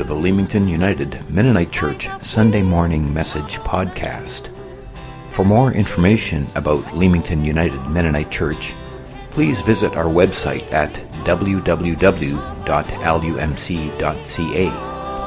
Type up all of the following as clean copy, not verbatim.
to the Leamington United Mennonite Church Sunday Morning Message Podcast. For more information about Leamington United Mennonite Church, please visit our website at www.lumc.ca.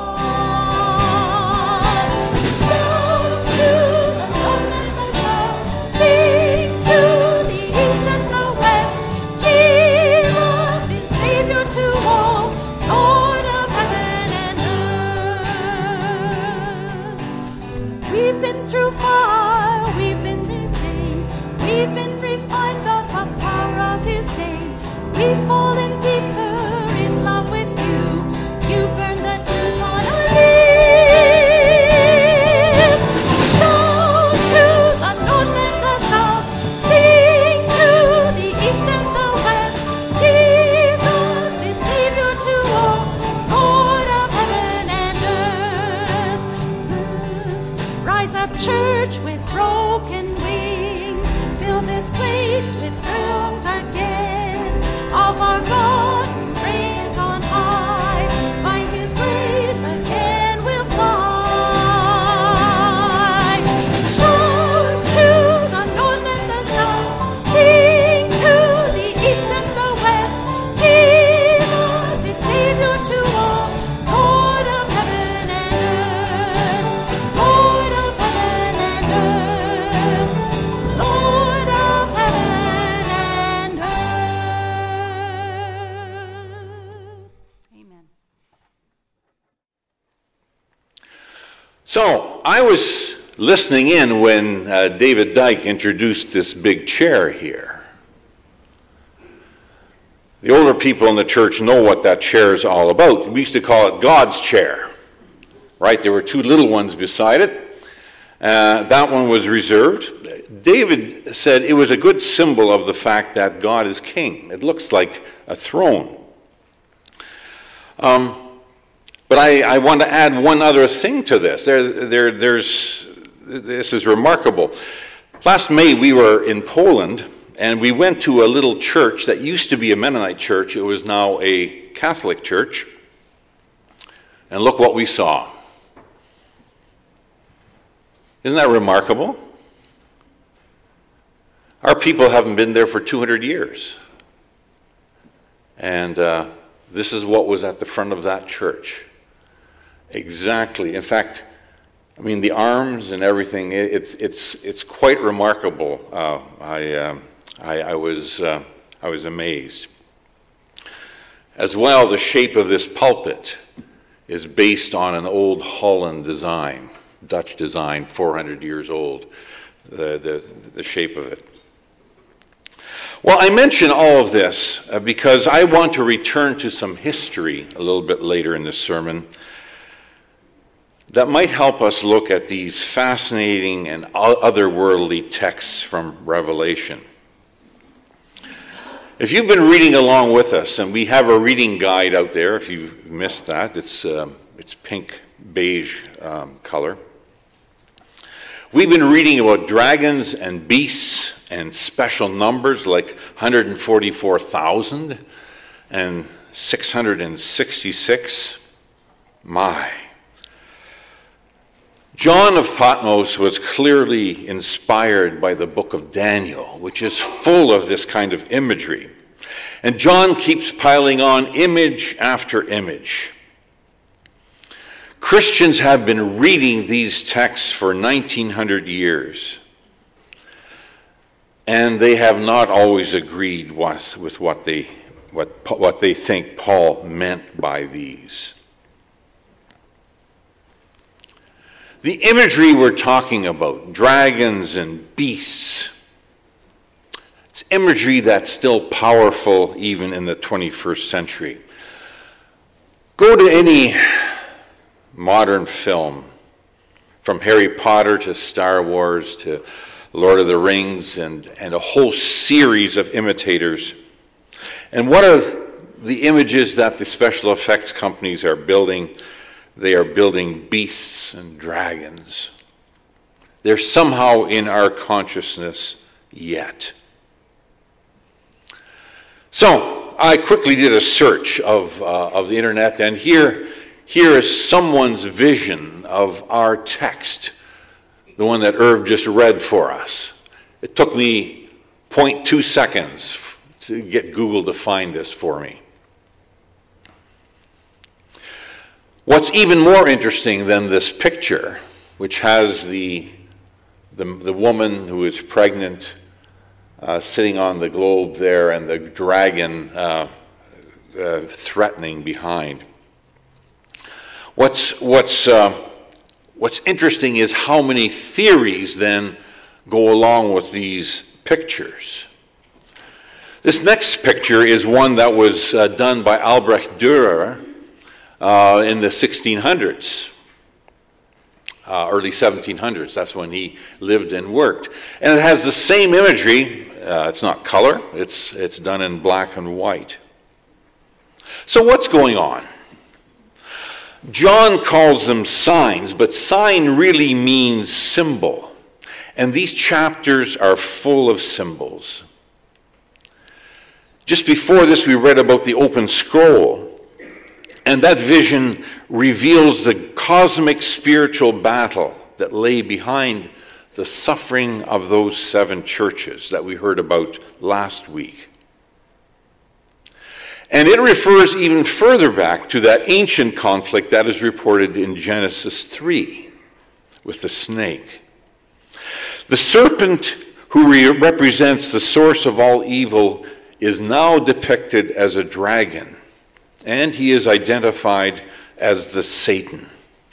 Church with broken wings, fill this place with songs again of our God who reigns on high. By His grace again we'll fly. Shout to the north and the south, sing to the east and the west. Jesus is Savior to all, Lord of heaven and earth, Lord of Lord of heaven and earth. Amen. So, I was listening in when David Dyke introduced this big chair here. The older people in the church know what that chair is all about. We used to call it God's chair, right? There were two little ones beside it. That one was reserved. David said it was a good symbol of the fact that God is king. It looks like a throne. But I want to add one other thing to this. This is remarkable. Last May we were in Poland, and we went to a little church that used to be a Mennonite church. It was now a Catholic church. And look what we saw. Isn't that remarkable? Our people haven't been there for 200 years. And this is what was at the front of that church. Exactly. In fact, I mean, the arms and everything, it's quite remarkable. I was amazed. As well, the shape of this pulpit is based on an old Holland design. Dutch design, 400 years old, the shape of it. Well, I mention all of this because I want to return to some history a little bit later in this sermon that might help us look at these fascinating and otherworldly texts from Revelation. If you've been reading along with us, and we have a reading guide out there, if you've missed that, it's pink beige color. We've been reading about dragons and beasts and special numbers like 144,000 and 666. My. John of Patmos was clearly inspired by the book of Daniel, which is full of this kind of imagery. And John keeps piling on image after image. Christians have been reading these texts for 1900 years, and they have not always agreed with what they think Paul meant by these. The imagery we're talking about, dragons and beasts, it's imagery that's still powerful even in the 21st century. Go to any modern film, from Harry Potter to Star Wars to Lord of the Rings and a whole series of imitators. And what are the images that the special effects companies are building? They are building beasts and dragons. They're somehow in our consciousness yet. So I quickly did a search of the internet, and here here is someone's vision of our text, the one that Irv just read for us. It took me 0.2 seconds to get Google to find this for me. What's even more interesting than this picture, which has the woman who is pregnant sitting on the globe there and the dragon threatening behind. What's interesting is how many theories then go along with these pictures. This next picture is one that was done by Albrecht Dürer in the 1600s, early 1700s. That's when he lived and worked. And it has the same imagery. It's not color. It's done in black and white. So what's going on? John calls them signs, but sign really means symbol. And these chapters are full of symbols. Just before this, we read about the open scroll, and that vision reveals the cosmic spiritual battle that lay behind the suffering of those 7 churches that we heard about last week. And it refers even further back to that ancient conflict that is reported in Genesis 3 with the snake. The serpent who represents the source of all evil is now depicted as a dragon, and he is identified as the Satan.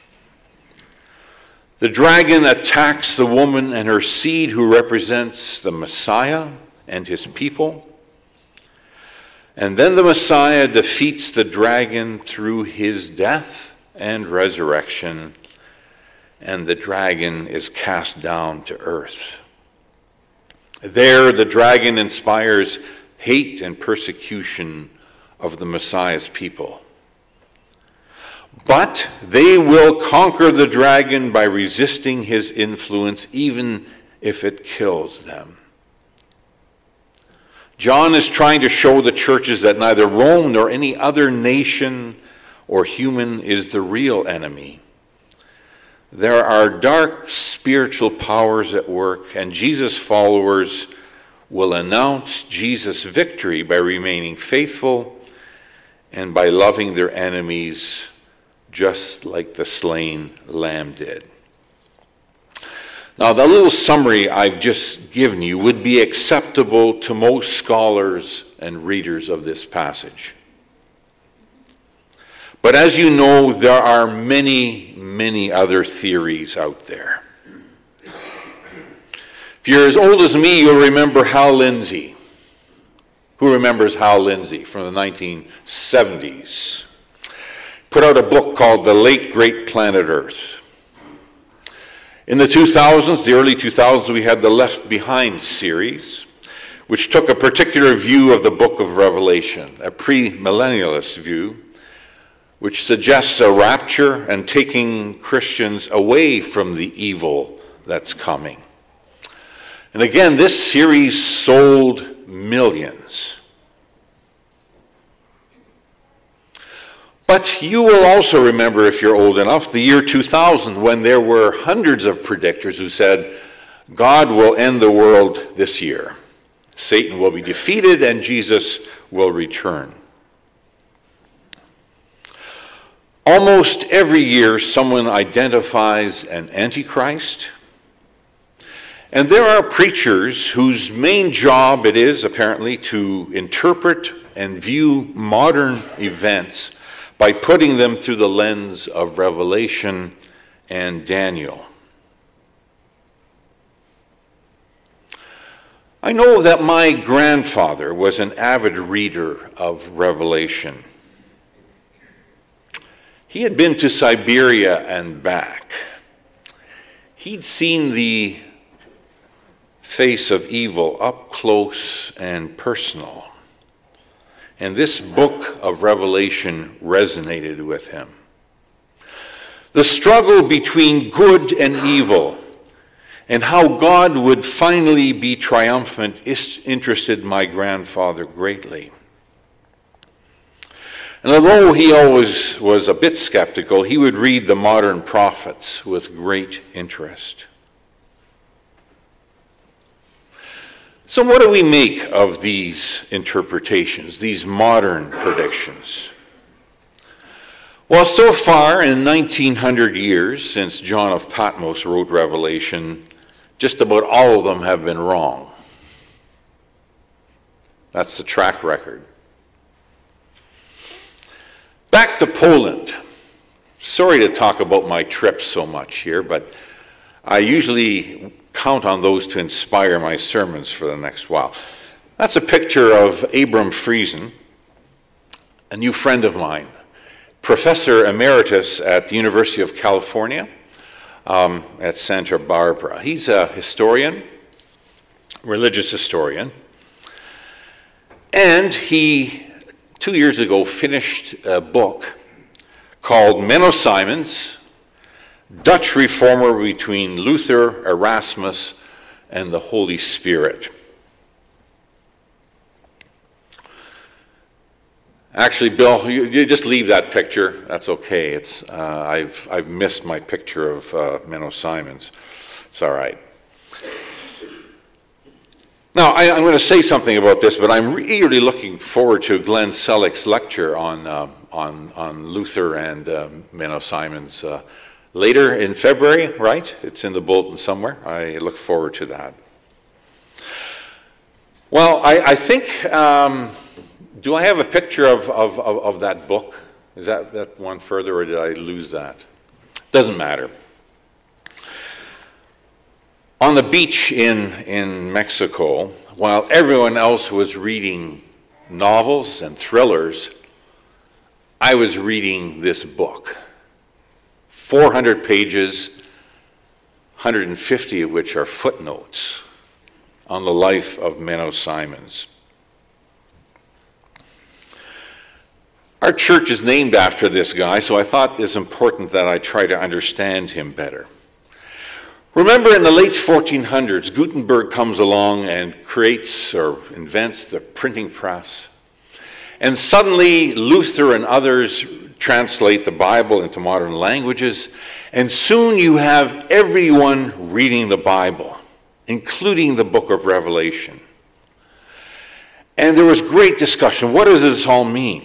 The dragon attacks the woman and her seed, who represents the Messiah and his people. And then the Messiah defeats the dragon through his death and resurrection, and the dragon is cast down to earth. There, the dragon inspires hate and persecution of the Messiah's people. But they will conquer the dragon by resisting his influence, even if it kills them. John is trying to show the churches that neither Rome nor any other nation or human is the real enemy. There are dark spiritual powers at work, and Jesus' followers will announce Jesus' victory by remaining faithful and by loving their enemies just like the slain lamb did. Now, the little summary I've just given you would be acceptable to most scholars and readers of this passage. But as you know, there are many, many other theories out there. If you're as old as me, you'll remember Hal Lindsey. Who remembers Hal Lindsey from the 1970s? Put out a book called The Late Great Planet Earth. In the 2000s, the early 2000s, we had the Left Behind series, which took a particular view of the book of Revelation, a pre-millennialist view, which suggests a rapture and taking Christians away from the evil that's coming. And again, this series sold millions. But you will also remember, if you're old enough, the year 2000, when there were hundreds of predictors who said, God will end the world this year. Satan will be defeated and Jesus will return. Almost every year, someone identifies an antichrist. And there are preachers whose main job it is, apparently, to interpret and view modern events by putting them through the lens of Revelation and Daniel. I know that my grandfather was an avid reader of Revelation. He had been to Siberia and back. He'd seen the face of evil up close and personal. And this book of Revelation resonated with him. The struggle between good and evil and how God would finally be triumphant interested my grandfather greatly. And although he always was a bit skeptical, he would read the modern prophets with great interest. So what do we make of these interpretations, these modern predictions? Well, so far in 1900 years since John of Patmos wrote Revelation, just about all of them have been wrong. That's the track record. Back to Poland. Sorry to talk about my trip so much here, but I usually count on those to inspire my sermons for the next while. That's a picture of Abram Friesen, a new friend of mine, professor emeritus at the University of California at Santa Barbara. He's a historian, religious historian, and he 2 years ago finished a book called Menno Simons, Dutch Reformer Between Luther, Erasmus, and the Holy Spirit. Actually, Bill, you just leave that picture. That's okay. It's I've missed my picture of Menno Simons. It's all right. Now, I'm going to say something about this, but I'm eagerly looking forward to Glenn Selleck's lecture on Luther and Menno Simons later in February, right? It's in the bulletin somewhere. I look forward to that. Well, I think, do I have a picture of that book? Is that one further, or did I lose that? Doesn't matter. On the beach in Mexico, while everyone else was reading novels and thrillers, I was reading this book. 400 pages, 150 of which are footnotes on the life of Menno Simons. Our church is named after this guy, so I thought it's important that I try to understand him better. Remember, in the late 1400s, Gutenberg comes along and creates or invents the printing press. And suddenly, Luther and others translate the Bible into modern languages, and soon you have everyone reading the Bible, including the book of Revelation. And there was great discussion. What does this all mean?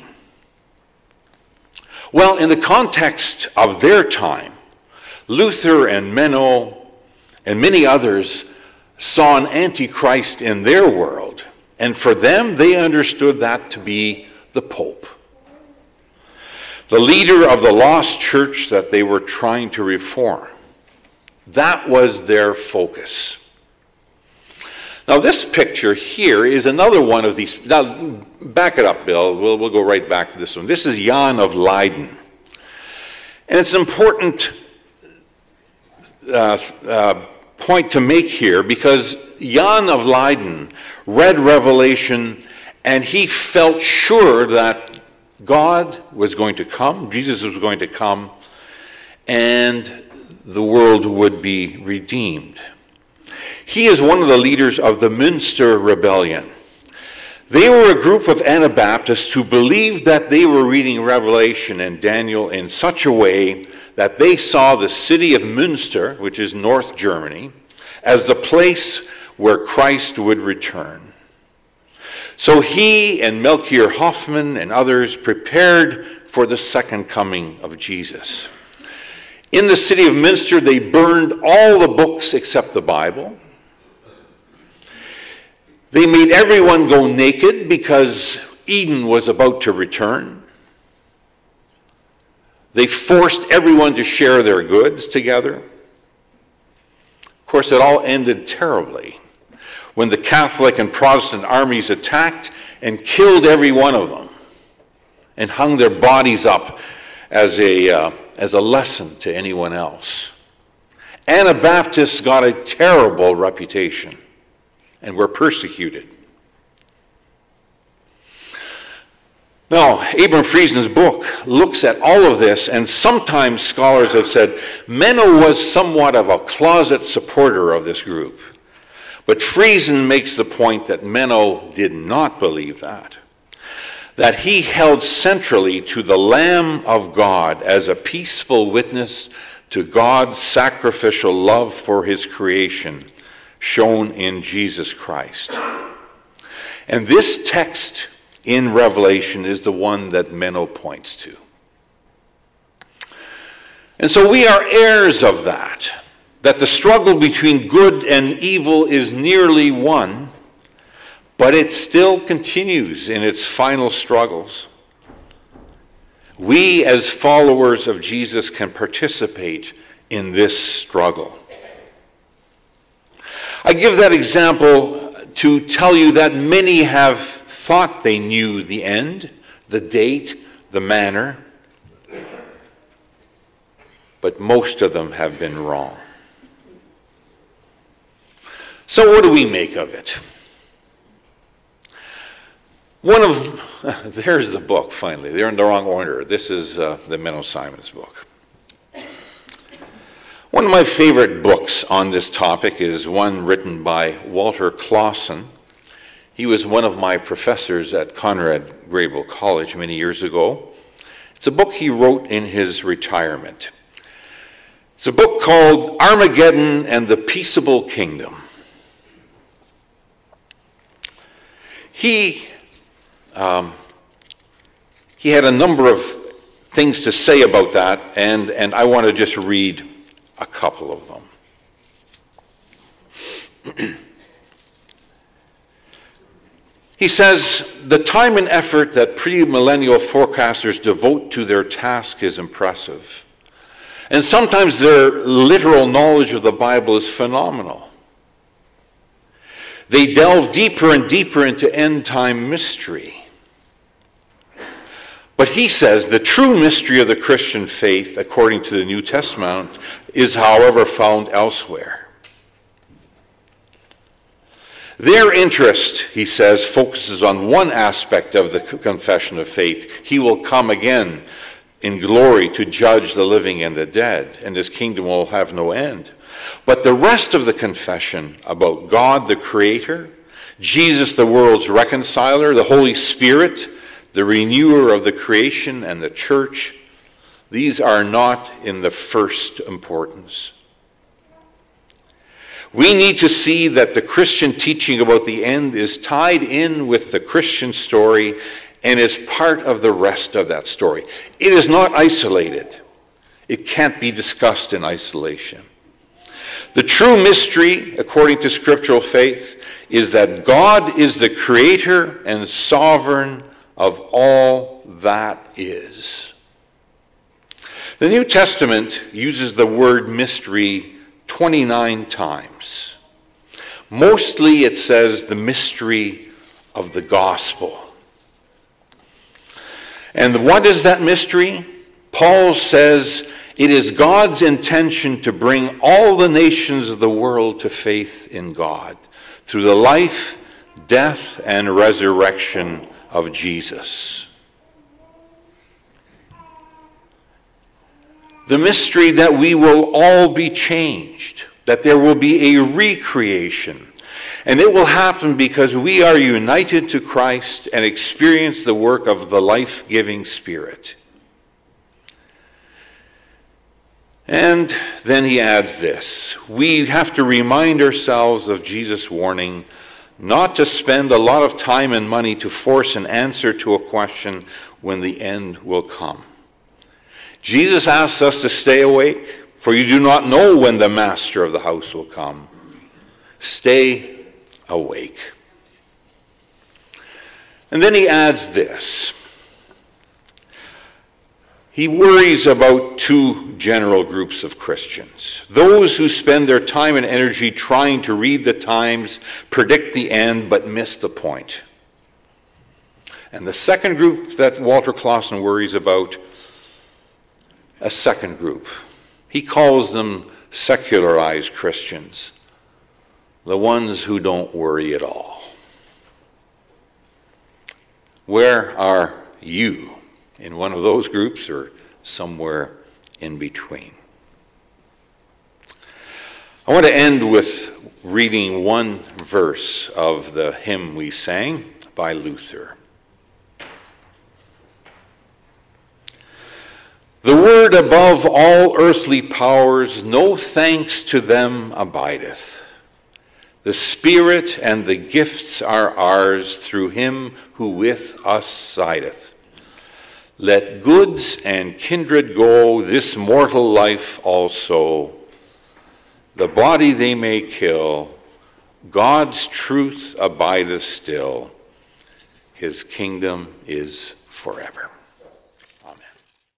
Well, in the context of their time, Luther and Menno and many others saw an antichrist in their world, and for them, they understood that to be the Pope, the leader of the lost church that they were trying to reform. That was their focus. Now, this picture here is another one of these. Now, back it up, Bill. We'll go right back to this one. This is Jan of Leiden. And it's an important point to make here, because Jan of Leiden read Revelation and he felt sure that God was going to come, Jesus was going to come, and the world would be redeemed. He is one of the leaders of the Münster Rebellion. They were a group of Anabaptists who believed that they were reading Revelation and Daniel in such a way that they saw the city of Münster, which is North Germany, as the place where Christ would return. So he and Melchior Hoffman and others prepared for the second coming of Jesus. In the city of Münster, they burned all the books except the Bible. They made everyone go naked because Eden was about to return. They forced everyone to share their goods together. Of course, it all ended terribly when the Catholic and Protestant armies attacked and killed every one of them and hung their bodies up as a lesson to anyone else. Anabaptists got a terrible reputation and were persecuted. Now, Abram Friesen's book looks at all of this, and sometimes scholars have said Menno was somewhat of a closet supporter of this group. But Friesen makes the point that Menno did not believe that. that he held centrally to the Lamb of God as a peaceful witness to God's sacrificial love for his creation, shown in Jesus Christ. And this text in Revelation is the one that Menno points to. And so we are heirs of that the struggle between good and evil is nearly won, but it still continues in its final struggles. We, as followers of Jesus, can participate in this struggle. I give that example to tell you that many have thought they knew the end, the date, the manner, but most of them have been wrong. So what do we make of it? There's the book, finally. They're in the wrong order. This is the Menno Simons book. One of my favorite books on this topic is one written by Walter Clausen. He was one of my professors at Conrad Grebel College many years ago. It's a book he wrote in his retirement. It's a book called Armageddon and the Peaceable Kingdom. He had a number of things to say about that, and I want to just read a couple of them. He says, the time and effort that premillennial forecasters devote to their task is impressive. And sometimes their literal knowledge of the Bible is phenomenal. They delve deeper and deeper into end-time mystery. But he says the true mystery of the Christian faith, according to the New Testament, is, however, found elsewhere. Their interest, he says, focuses on one aspect of the confession of faith. He will come again in glory to judge the living and the dead, and his kingdom will have no end. But the rest of the confession about God, the Creator, Jesus, the world's reconciler, the Holy Spirit, the renewer of the creation, and the church, these are not in the first importance. We need to see that the Christian teaching about the end is tied in with the Christian story and is part of the rest of that story. It is not isolated. It can't be discussed in isolation. The true mystery, according to scriptural faith, is that God is the creator and sovereign of all that is. The New Testament uses the word mystery 29 times. Mostly it says the mystery of the gospel. And what is that mystery? Paul says it is God's intention to bring all the nations of the world to faith in God through the life, death, and resurrection of Jesus. The mystery that we will all be changed, that there will be a recreation, and it will happen because we are united to Christ and experience the work of the life-giving Spirit. And then he adds this: we have to remind ourselves of Jesus' warning not to spend a lot of time and money to force an answer to a question when the end will come. Jesus asks us to stay awake, for you do not know when the master of the house will come. Stay awake. And then he adds this. He worries about two general groups of Christians. Those who spend their time and energy trying to read the times, predict the end, but miss the point. And the second group that Walter Clausen worries about, a second group. He calls them secularized Christians, the ones who don't worry at all. Where are you? In one of those groups or somewhere in between? I want to end with reading one verse of the hymn we sang by Luther. The word above all earthly powers, no thanks to them abideth. The Spirit and the gifts are ours through him who with us sideth. Let goods and kindred go, this mortal life also. The body they may kill, God's truth abideth still. His kingdom is forever. Amen.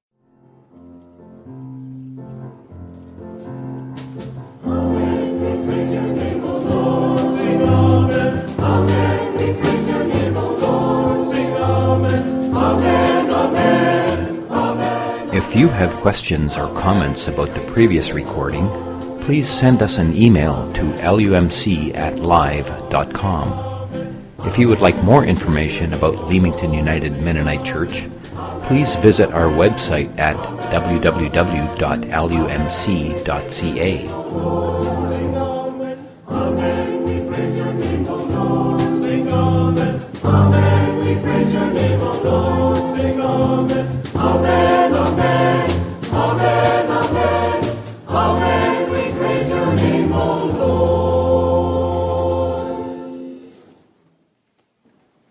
If you have questions or comments about the previous recording, please send us an email to lumc@live.com. If you would like more information about Leamington United Mennonite Church, please visit our website at www.lumc.ca.